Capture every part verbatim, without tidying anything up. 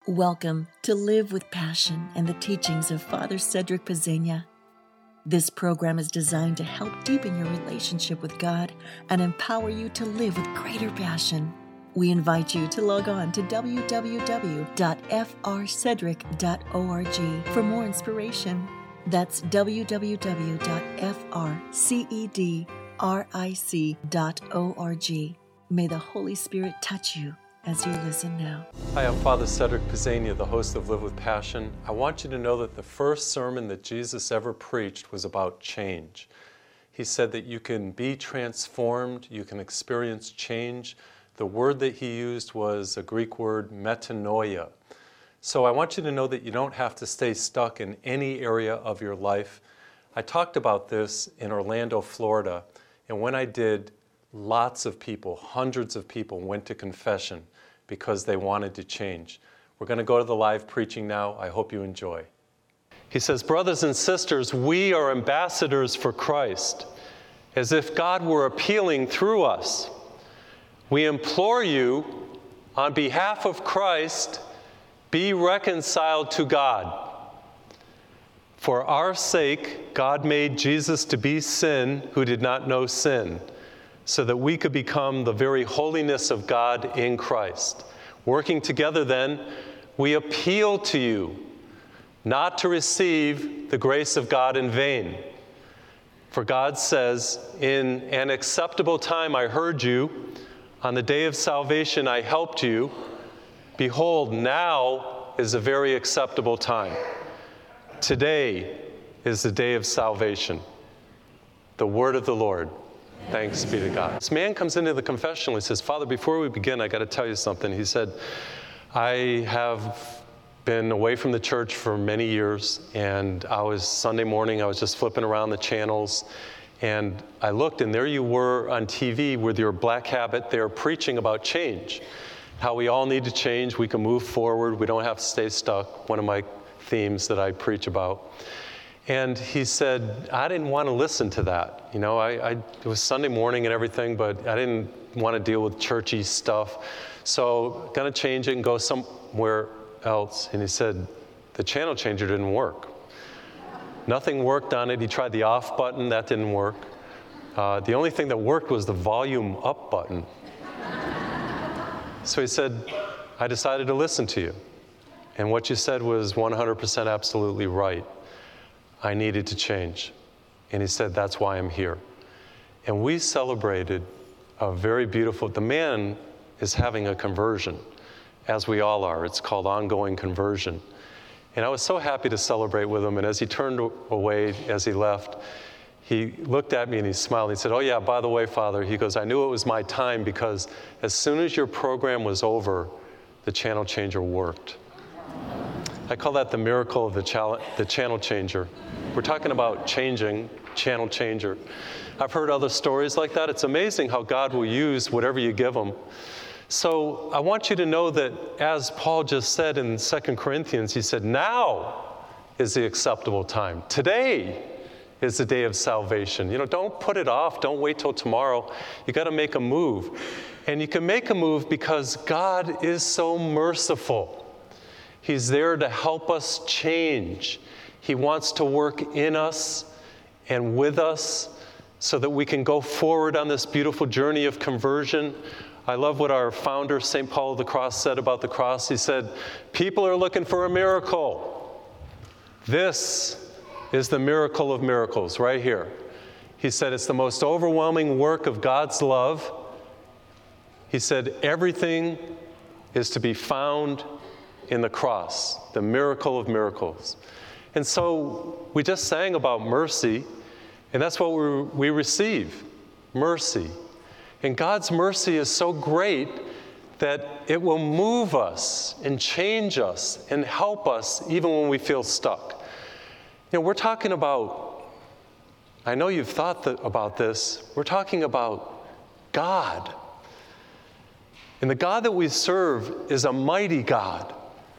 Welcome to Live with Passion and the teachings of Father Cedric Pezzegna. This program is designed to help deepen your relationship with God and empower you to live with greater passion. We invite you to log on to w w w dot f r cedric dot org for more inspiration. That's w w w dot f r cedric dot org. May the Holy Spirit touch you as you listen now. Hi, I'm Father Cedric Pezzegna, the host of Live with Passion. I want you to know that the first sermon that Jesus ever preached was about change. He said that you can be transformed, you can experience change. The word that he used was a Greek word, metanoia. So I want you to know that you don't have to stay stuck in any area of your life. I talked about this in Orlando, Florida, and when I did, lots of people, hundreds of people went to confession because they wanted to change. We're going to go to the live preaching now. I hope you enjoy. He says, brothers and sisters, we are ambassadors for Christ, as if God were appealing through us. We implore you, on behalf of Christ, be reconciled to God. For our sake, God made Jesus to be sin who did not know sin, so that we could become the very holiness of God in Christ. Working together then, we appeal to you not to receive the grace of God in vain. For God says, in an acceptable time I heard you, on the day of salvation I helped you. Behold, now is a very acceptable time. Today is the day of salvation. The word of the Lord. Thanks be to God. This man comes into the confessional. He says, Father, before we begin, I got to tell you something. He said, I have been away from the church for many years, and I was, Sunday morning, I was just flipping around the channels, and I looked, and there you were on T V with your black habit there preaching about change, how we all need to change, we can move forward, we don't have to stay stuck, one of my themes that I preach about. And he said, I didn't want to listen to that. You know, I, I, it was Sunday morning and everything, but I didn't want to deal with churchy stuff. So going to change it and go somewhere else. And he said, the channel changer didn't work. Nothing worked on it. He tried the off button. That didn't work. Uh, the only thing that worked was the volume up button. So he said, I decided to listen to you. And what you said was one hundred percent absolutely right. I needed to change. And he said, that's why I'm here. And we celebrated a very beautiful, the man is having a conversion, as we all are. It's called ongoing conversion. And I was so happy to celebrate with him. And as he turned away, as he left, he looked at me and he smiled. He said, oh yeah, by the way, Father, he goes, I knew it was my time because as soon as your program was over, the channel changer worked. I call that the miracle of the, chal- the channel changer. We're talking about changing, channel changer. I've heard other stories like that. It's amazing how God will use whatever you give him. So I want you to know that as Paul just said in Second Corinthians, he said, now is the acceptable time. Today is the day of salvation. You know, don't put it off. Don't wait till tomorrow. You got to make a move. And you can make a move because God is so merciful. He's there to help us change. He wants to work in us and with us so that we can go forward on this beautiful journey of conversion. I love what our founder, Saint Paul of the Cross, said about the cross. He said, people are looking for a miracle. This is the miracle of miracles right here. He said it's the most overwhelming work of God's love. He said everything is to be found in the cross, the miracle of miracles. And so we just sang about mercy, and that's what we, we receive, mercy. And God's mercy is so great that it will move us and change us and help us even when we feel stuck. You know, we're talking about, I know you've thought that, about this, we're talking about God. And the God that we serve is a mighty God.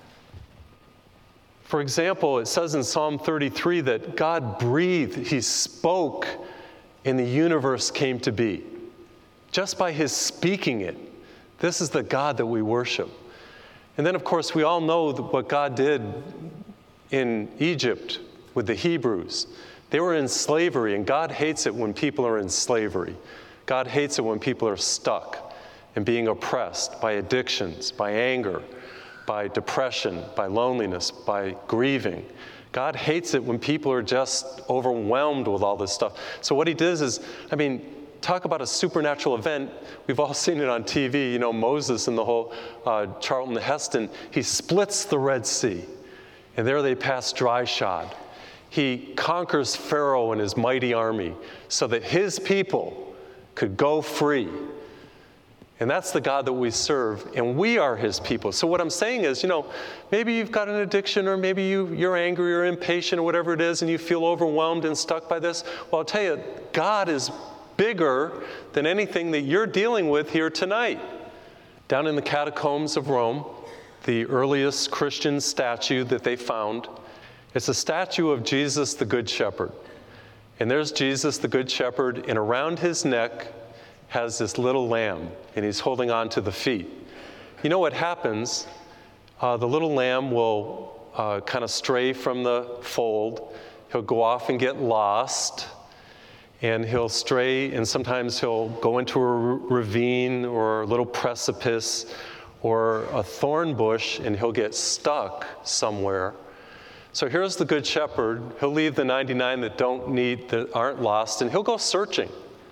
For example, it says in Psalm thirty-three that God breathed, he spoke, and the universe came to be. Just by his speaking it. This is the God that we worship. And then, of course, we all know what God did in Egypt with the Hebrews. They were in slavery, and God hates it when people are in slavery. God hates it when people are stuck and being oppressed by addictions, by anger, by depression, by loneliness, by grieving. God hates it when people are just overwhelmed with all this stuff. So what he does is, I mean, talk about a supernatural event. We've all seen it on T V. You know, Moses and the whole uh, Charlton Heston, he splits the Red Sea, and there they pass dry shod. He conquers Pharaoh and his mighty army so that his people could go free. And that's the God that we serve, and we are his people. So what I'm saying is, you know, maybe you've got an addiction, or maybe you, you're angry or impatient or whatever it is, and you feel overwhelmed and stuck by this. Well, I'll tell you, God is bigger than anything that you're dealing with here tonight. Down in the catacombs of Rome, the earliest Christian statue that they found, it's a statue of Jesus the Good Shepherd. And there's Jesus the Good Shepherd, and around his neck has this little lamb, and he's holding on to the feet. You know what happens? Uh, the little lamb will uh, kind of stray from the fold. He'll go off and get lost, and he'll stray, and sometimes he'll go into a ravine or a little precipice or a thorn bush, and he'll get stuck somewhere. So here's the Good Shepherd. He'll leave the ninety-nine that don't need, that aren't lost, and he'll go searching.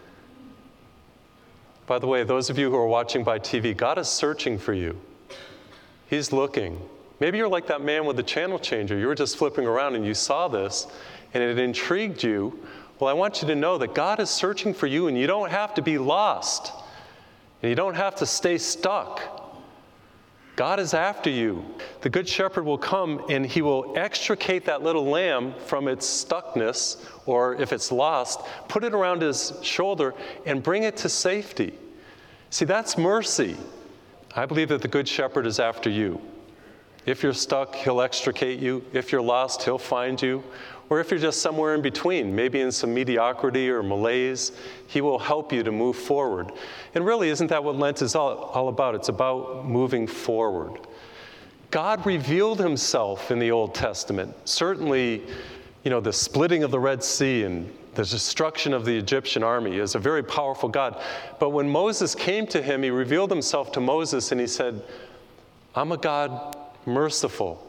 By the way, those of you who are watching by T V, God is searching for you. He's looking. Maybe you're like that man with the channel changer. You were just flipping around and you saw this, and it intrigued you. Well, I want you to know that God is searching for you, and you don't have to be lost, and you don't have to stay stuck. God is after you. The Good Shepherd will come, and he will extricate that little lamb from its stuckness, or if it's lost, put it around his shoulder and bring it to safety. See, that's mercy. I believe that the Good Shepherd is after you. If you're stuck, he'll extricate you. If you're lost, he'll find you. Or if you're just somewhere in between, maybe in some mediocrity or malaise, he will help you to move forward. And really, isn't that what Lent is all, all about? It's about moving forward. God revealed himself in the Old Testament. Certainly, you know, the splitting of the Red Sea and the destruction of the Egyptian army is a very powerful God. But when Moses came to him, he revealed himself to Moses, and he said, I'm a God merciful,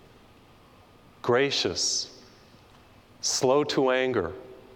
gracious, slow to anger,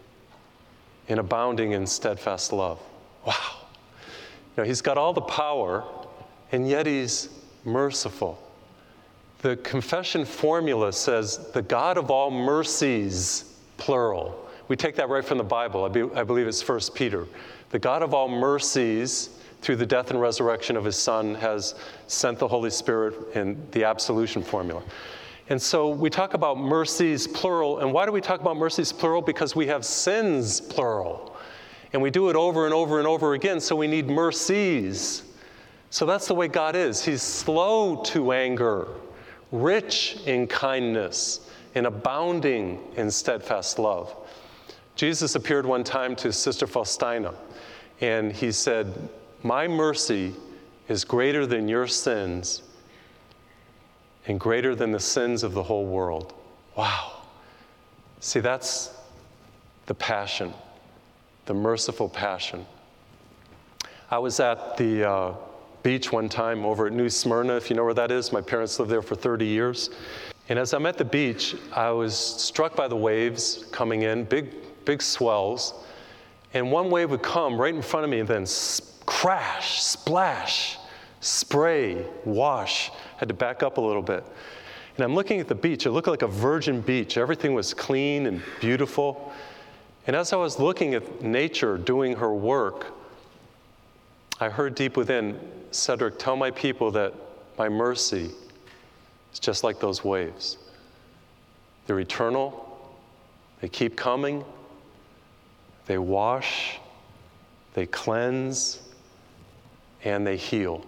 and abounding in steadfast love. Wow. You know, he's got all the power, and yet he's merciful. The confession formula says, the God of all mercies, plural. We take that right from the Bible. I, be, I believe it's First Peter. The God of all mercies, through the death and resurrection of his Son, has sent the Holy Spirit in the absolution formula. And so we talk about mercies, plural. And why do we talk about mercies, plural? Because we have sins, plural. And we do it over and over and over again, so we need mercies. So that's the way God is. He's slow to anger, rich in kindness, and abounding in steadfast love. Jesus appeared one time to Sister Faustina, and he said, my mercy is greater than your sins and greater than the sins of the whole world. Wow. See, that's the passion, the merciful passion. I was at the uh, beach one time over at New Smyrna, if you know where that is. My parents lived there for thirty years. And as I'm at the beach, I was struck by the waves coming in, big, big swells. And one wave would come right in front of me and then crash, splash, spray, wash. Had to back up a little bit. And I'm looking at the beach. It looked like a virgin beach. Everything was clean and beautiful. And as I was looking at nature doing her work, I heard deep within, Cedric, tell my people that my mercy is just like those waves. They're eternal. They keep coming. They wash. They cleanse. And they heal.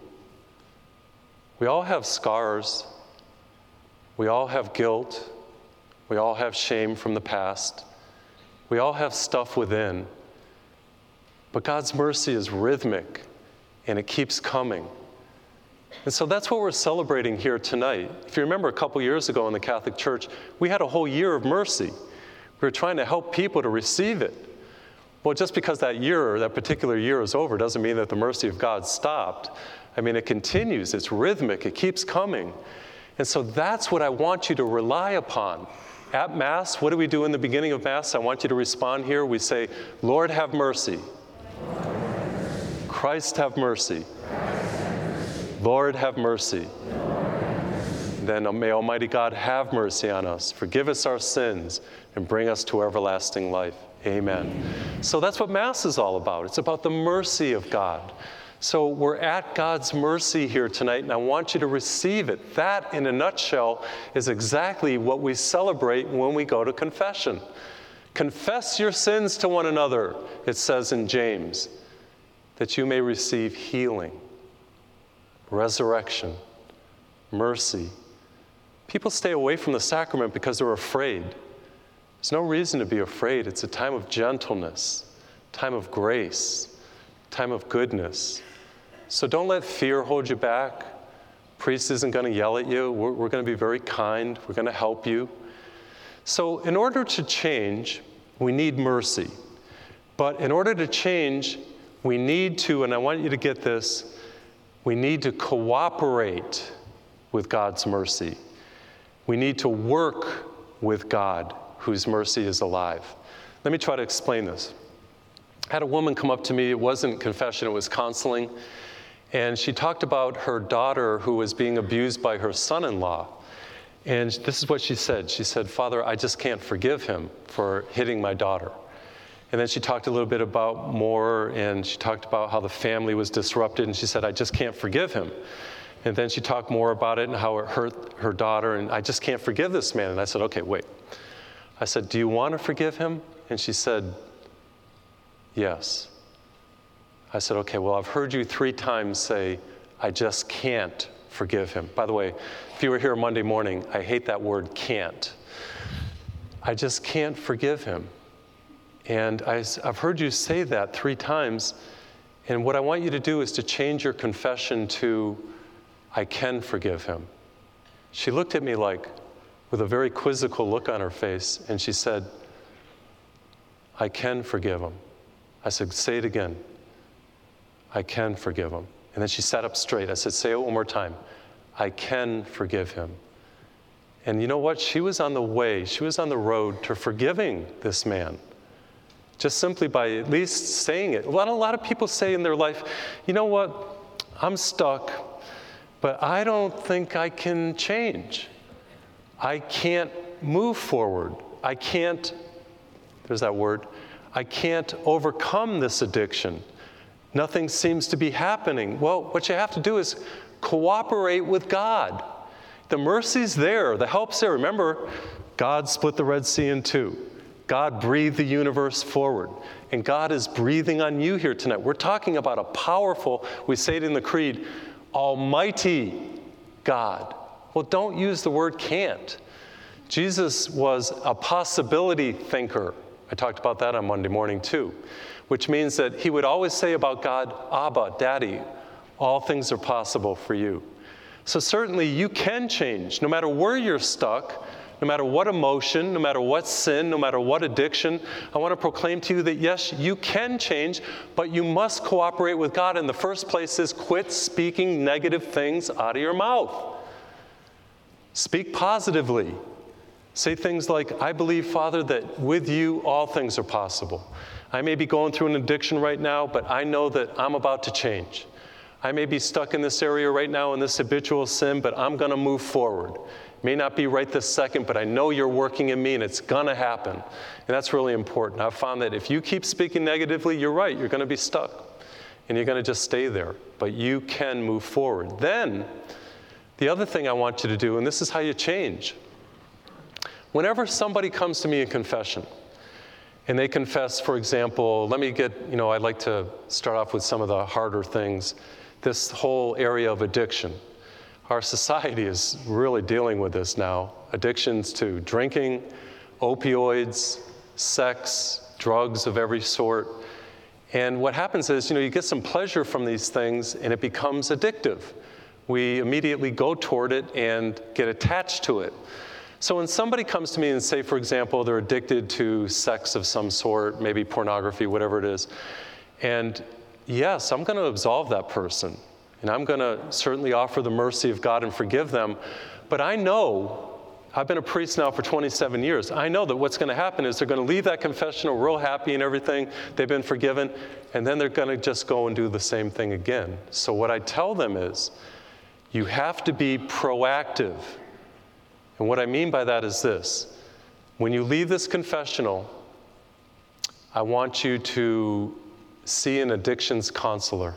We all have scars. We all have guilt. We all have shame from the past. We all have stuff within. But God's mercy is rhythmic, and it keeps coming. And so that's what we're celebrating here tonight. If you remember a couple years ago in the Catholic Church, we had a whole year of mercy. We were trying to help people to receive it. Well, just because that year, that particular year is over, doesn't mean that the mercy of God stopped. I mean, it continues, it's rhythmic, it keeps coming. And so that's what I want you to rely upon. At Mass, what do we do in the beginning of Mass? I want you to respond here. We say, Lord, have mercy. Christ, have mercy. Lord, have mercy. Then may Almighty God have mercy on us, forgive us our sins, and bring us to everlasting life. Amen. So that's what Mass is all about. It's about the mercy of God. So we're at God's mercy here tonight, and I want you to receive it. That, in a nutshell, is exactly what we celebrate when we go to confession. Confess your sins to one another, it says in James, that you may receive healing, resurrection, mercy. People stay away from the sacrament because they're afraid. There's no reason to be afraid. It's a time of gentleness, time of grace, time of goodness. So don't let fear hold you back. Priest isn't going to yell at you. We're, we're going to be very kind. We're going to help you. So in order to change, we need mercy. But in order to change, we need to, and I want you to get this, we need to cooperate with God's mercy. We need to work with God, whose mercy is alive. Let me try to explain this. I had a woman come up to me. It wasn't confession, it was counseling. And she talked about her daughter who was being abused by her son-in-law. And this is what she said. She said, Father, I just can't forgive him for hitting my daughter. And then she talked a little bit about more, and she talked about how the family was disrupted, and she said, I just can't forgive him. And then she talked more about it and how it hurt her daughter, and I just can't forgive this man. And I said, okay, wait. I said, do you want to forgive him? And she said, yes. I said, okay, well, I've heard you three times say, I just can't forgive him. By the way, if you were here Monday morning, I hate that word can't. I just can't forgive him. And I, I've heard you say that three times. And what I want you to do is to change your confession to, I can forgive him. She looked at me like, with a very quizzical look on her face, and she said, I can forgive him. I said, say it again. I can forgive him. And then she sat up straight. I said, say it one more time. I can forgive him. And you know what? She was on the way, she was on the road to forgiving this man. Just simply by at least saying it. A lot, a lot of people say in their life, you know what? I'm stuck, but I don't think I can change. I can't move forward. I can't, there's that word, I can't overcome this addiction. Nothing seems to be happening. Well, what you have to do is cooperate with God. The mercy's there, the help's there. Remember, God split the Red Sea in two. God breathed the universe forward. And God is breathing on you here tonight. We're talking about a powerful, we say it in the Creed, almighty God. Well, don't use the word can't. Jesus was a possibility thinker. I talked about that on Monday morning too, which means that he would always say about God, Abba, Daddy, all things are possible for you. So certainly you can change, no matter where you're stuck, no matter what emotion, no matter what sin, no matter what addiction. I want to proclaim to you that yes, you can change, but you must cooperate with God. And the first place is quit speaking negative things out of your mouth. Speak positively. Say things like, I believe, Father, that with you all things are possible. I may be going through an addiction right now, but I know that I'm about to change. I may be stuck in this area right now in this habitual sin, but I'm going to move forward. It may not be right this second, but I know you're working in me and it's going to happen. And that's really important. I've found that if you keep speaking negatively, you're right, you're going to be stuck. And you're going to just stay there. But you can move forward. Then, the other thing I want you to do, and this is how you change. Whenever somebody comes to me in confession, and they confess, for example, let me get, you know, I'd like to start off with some of the harder things. This whole area of addiction. Our society is really dealing with this now. Addictions to drinking, opioids, sex, drugs of every sort. And what happens is, you know, you get some pleasure from these things and it becomes addictive. we immediately go toward it and get attached to it. So when somebody comes to me and say, for example, they're addicted to sex of some sort, maybe pornography, whatever it is, and yes, I'm going to absolve that person, and I'm going to certainly offer the mercy of God and forgive them, but I know, I've been a priest now for twenty-seven years, I know that what's going to happen is they're going to leave that confessional real happy and everything, they've been forgiven, and then they're going to just go and do the same thing again. So what I tell them is, you have to be proactive. And what I mean by that is this. When you leave this confessional, I want you to see an addictions counselor.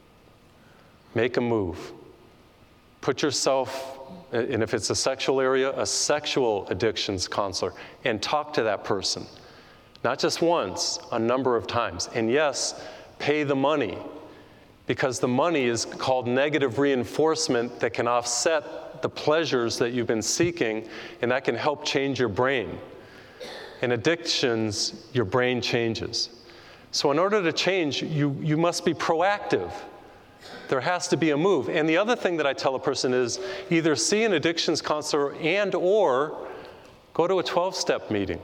Make a move. Put yourself, and if it's a sexual area, a sexual addictions counselor, and talk to that person. Not just once, a number of times. And yes, pay the money, because the money is called negative reinforcement that can offset the pleasures that you've been seeking, and that can help change your brain. In addictions, your brain changes. So in order to change, you, you must be proactive. There has to be a move. And the other thing that I tell a person is either see an addictions counselor and or go to a twelve-step meeting.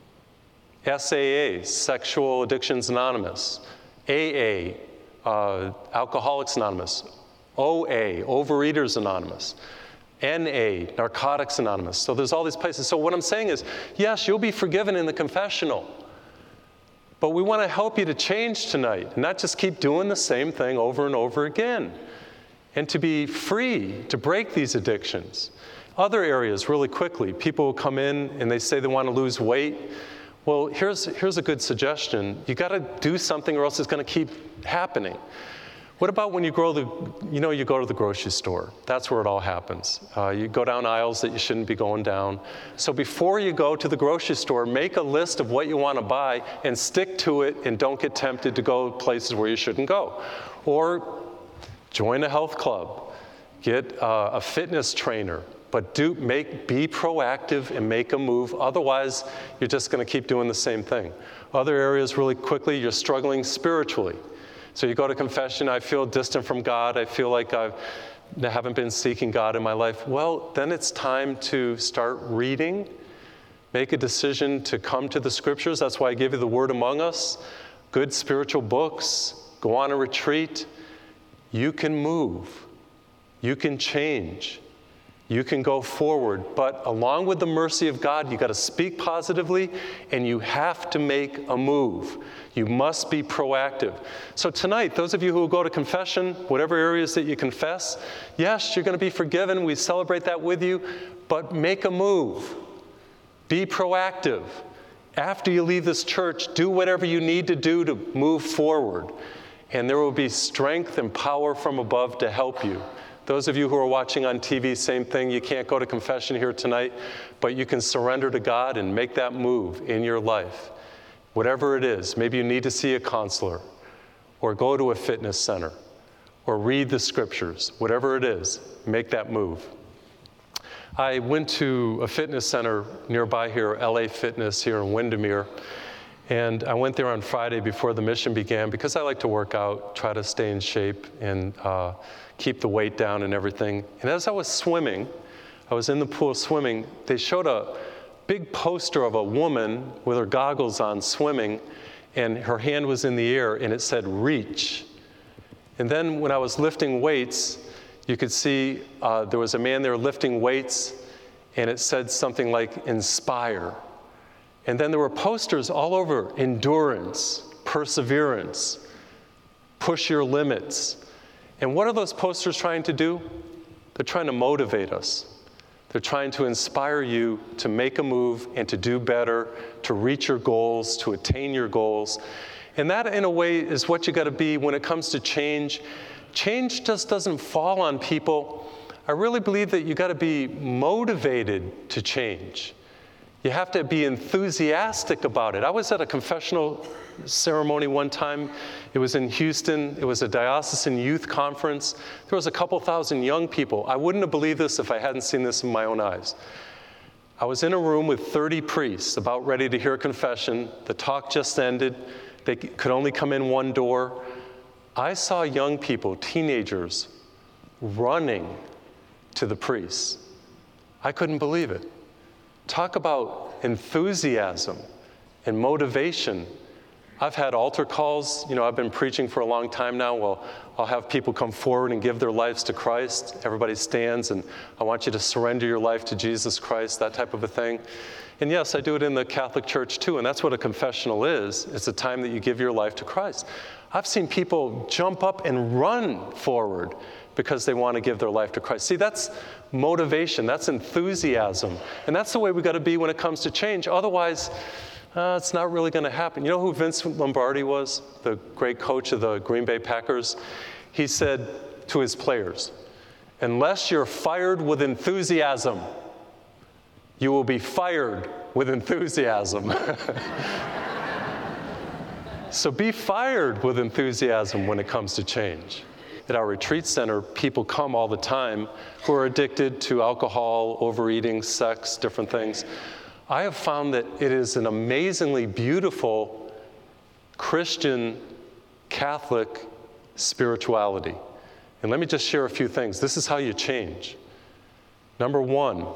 S A A, Sexual Addictions Anonymous. A A, uh, Alcoholics Anonymous. O A, Overeaters Anonymous. N A, Narcotics Anonymous. So there's all these places. So what I'm saying is, yes, you'll be forgiven in the confessional, but we want to help you to change tonight, and not just keep doing the same thing over and over again, and to be free to break these addictions. Other areas, really quickly, people will come in and they say they want to lose weight. Well, here's, here's a good suggestion. You got to do something or else it's going to keep happening. What about when you grow the, you know, you go to the grocery store? That's where it all happens. Uh, you go down aisles that you shouldn't be going down. So before you go to the grocery store, make a list of what you want to buy and stick to it, and don't get tempted to go places where you shouldn't go. Or join a health club, get uh, a fitness trainer, but do make be proactive and make a move. Otherwise, you're just going to keep doing the same thing. Other areas, really quickly, you're struggling spiritually. So you go to confession, I feel distant from God, I feel like I've, I haven't been seeking God in my life. Well, then it's time to start reading, make a decision to come to the scriptures. That's why I give you the Word Among Us, good spiritual books, go on a retreat. You can move, you can change, you can go forward, but along with the mercy of God, you got to speak positively, and you have to make a move. You must be proactive. So tonight, those of you who will go to confession, whatever areas that you confess, yes, you're going to be forgiven. We celebrate that with you, but make a move. Be proactive. After you leave this church, do whatever you need to do to move forward, and there will be strength and power from above to help you. Those of you who are watching on T V, same thing. You can't go to confession here tonight, but you can surrender to God and make that move in your life. Whatever it is, maybe you need to see a counselor, or go to a fitness center, or read the scriptures. Whatever it is, make that move. I went to a fitness center nearby here, L A Fitness here in Windermere, and I went there on Friday before the mission began because I like to work out, try to stay in shape, and uh, keep the weight down and everything. And as I was swimming, I was in the pool swimming, they showed a big poster of a woman with her goggles on swimming, and her hand was in the air, and it said, reach. And then when I was lifting weights, you could see uh, there was a man there lifting weights, and it said something like, inspire. And then there were posters all over, endurance, perseverance, push your limits. And what are those posters trying to do? They're trying to motivate us. They're trying to inspire you to make a move and to do better, to reach your goals, to attain your goals. And that, in a way, is what you got to be when it comes to change. Change just doesn't fall on people. I really believe that you got to be motivated to change. You have to be enthusiastic about it. I was at a confessional ceremony one time. It was in Houston. It was a diocesan youth conference. There was a couple thousand young people. I wouldn't have believed this if I hadn't seen this in my own eyes. I was in a room with thirty priests about ready to hear confession. The talk just ended. They could only come in one door. I saw young people, teenagers, running to the priest. I couldn't believe it. Talk about enthusiasm and motivation. I've had altar calls. You know, I've been preaching for a long time now. Well, I'll have people come forward and give their lives to Christ. Everybody stands, and I want you to surrender your life to Jesus Christ, that type of a thing. And yes, I do it in the Catholic Church too, and that's what a confessional is. It's a time that you give your life to Christ. I've seen people jump up and run forward because they want to give their life to Christ. See, that's motivation, that's enthusiasm, and that's the way we got to be when it comes to change. Otherwise, uh, it's not really going to happen. You know who Vince Lombardi was, the great coach of the Green Bay Packers? He said to his players, "Unless you're fired with enthusiasm, you will be fired with enthusiasm." So be fired with enthusiasm when it comes to change. At our retreat center, people come all the time who are addicted to alcohol, overeating, sex, different things. I have found that it is an amazingly beautiful Christian Catholic spirituality. And let me just share a few things. This is how you change. Number one,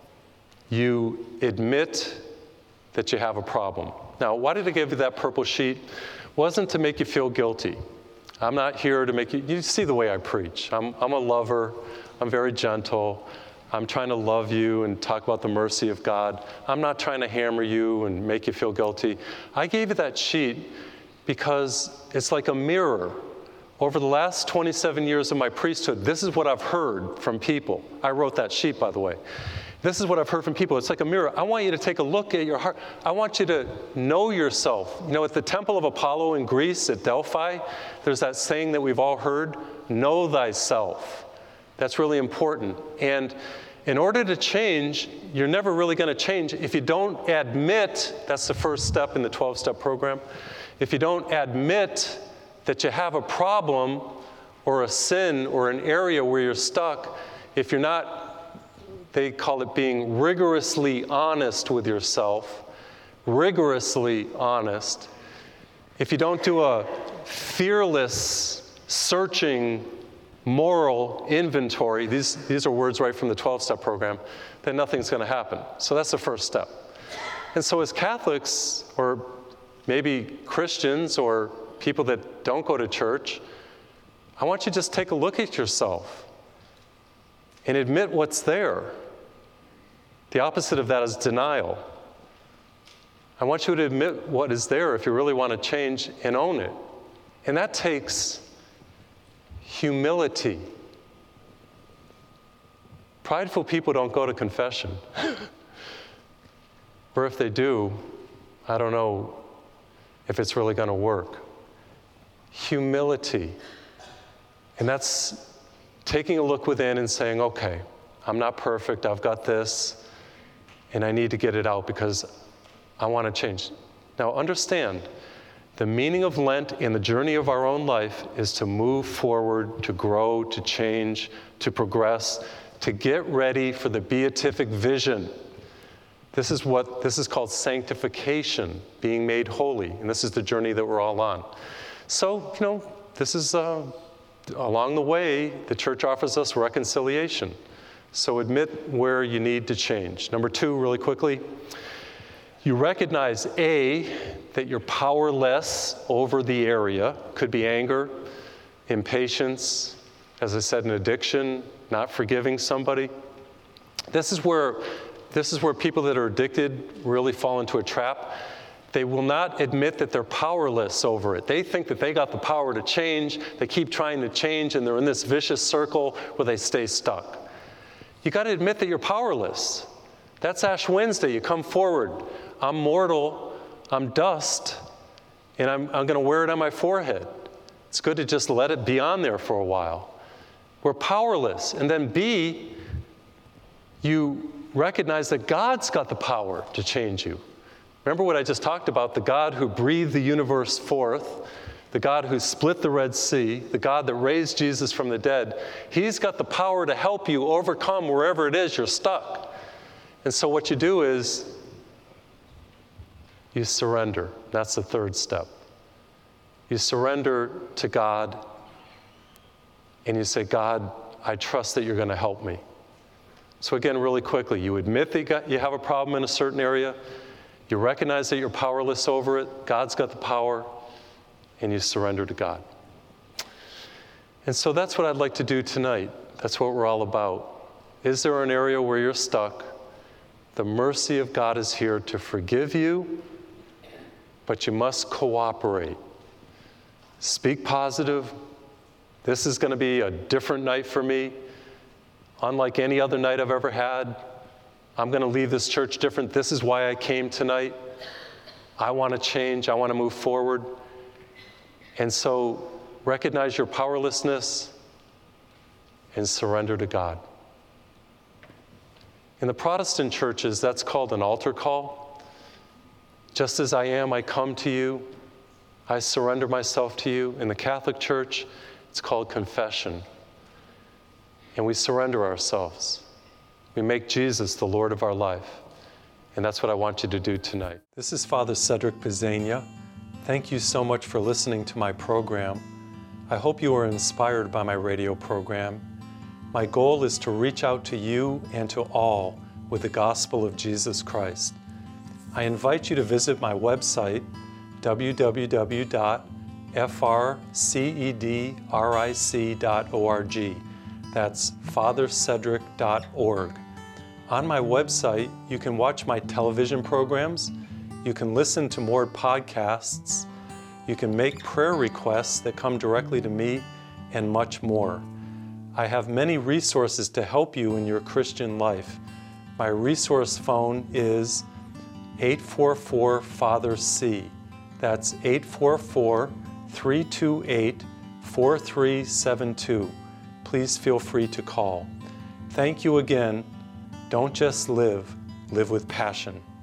you admit that you have a problem. Now, why did I give you that purple sheet? It wasn't to make you feel guilty. I'm not here to make you, you see the way I preach. I'm, I'm a lover. I'm very gentle. I'm trying to love you and talk about the mercy of God. I'm not trying to hammer you and make you feel guilty. I gave you that sheet because it's like a mirror. Over the last twenty-seven years of my priesthood, this is what I've heard from people. I wrote that sheet, by the way. This is what I've heard from people. It's like a mirror. I want you to take a look at your heart. I want you to know yourself. You know, at the Temple of Apollo in Greece, at Delphi, there's that saying that we've all heard, know thyself. That's really important. And in order to change, you're never really going to change if you don't admit, that's the first step in the twelve-step program, if you don't admit that you have a problem or a sin or an area where you're stuck, if you're not, they call it being rigorously honest with yourself, rigorously honest. If you don't do a fearless, searching, moral inventory, these, these are words right from the twelve-step program, then nothing's going to happen. So that's the first step. And so as Catholics, or maybe Christians, or people that don't go to church, I want you to just take a look at yourself and admit what's there. The opposite of that is denial. I want you to admit what is there if you really want to change and own it. And that takes humility. Prideful people don't go to confession. Or if they do, I don't know if it's really going to work. Humility. And that's taking a look within and saying, okay, I'm not perfect, I've got this, and I need to get it out because I want to change. Now understand, the meaning of Lent and the journey of our own life is to move forward, to grow, to change, to progress, to get ready for the beatific vision. This is what, this is called sanctification, being made holy, and this is the journey that we're all on. So, you know, this is, uh, along the way, the church offers us reconciliation. So admit where you need to change. Number two, really quickly, you recognize, A, that you're powerless over the area. Could be anger, impatience, as I said, an addiction, not forgiving somebody. This is where, this is where people that are addicted really fall into a trap. They will not admit that they're powerless over it. They think that they got the power to change. They keep trying to change, and they're in this vicious circle where they stay stuck. You got to admit that you're powerless. That's Ash Wednesday. You come forward. I'm mortal. I'm dust. And I'm, I'm going to wear it on my forehead. It's good to just let it be on there for a while. We're powerless. And then B, you recognize that God's got the power to change you. Remember what I just talked about, the God who breathed the universe forth, the God who split the Red Sea, the God that raised Jesus from the dead. He's got the power to help you overcome wherever it is you're stuck. And so what you do is you surrender. That's the third step. You surrender to God and you say, God, I trust that you're going to help me. So again, really quickly, you admit that you, got, you have a problem in a certain area, you recognize that you're powerless over it, God's got the power, and you surrender to God. And so that's what I'd like to do tonight. That's what we're all about. Is there an area where you're stuck? The mercy of God is here to forgive you, but you must cooperate. Speak positive. This is going to be a different night for me. Unlike any other night I've ever had. I'm going to leave this church different. This is why I came tonight. I want to change. I want to move forward. And so recognize your powerlessness and surrender to God. In the Protestant churches, that's called an altar call. Just as I am, I come to you. I surrender myself to you. In the Catholic Church, it's called confession. And we surrender ourselves. We make Jesus the Lord of our life. And that's what I want you to do tonight. This is Father Cedric Pizzania. Thank you so much for listening to my program. I hope you are inspired by my radio program. My goal is to reach out to you and to all with the gospel of Jesus Christ. I invite you to visit my website, w w w dot f r cedric dot org. That's father cedric dot org. On my website, you can watch my television programs, you can listen to more podcasts, you can make prayer requests that come directly to me, and much more. I have many resources to help you in your Christian life. My resource phone is eight four four Father C. That's eight four four, three two eight, four three seven two. Please feel free to call. Thank you again. Don't just live, live with passion.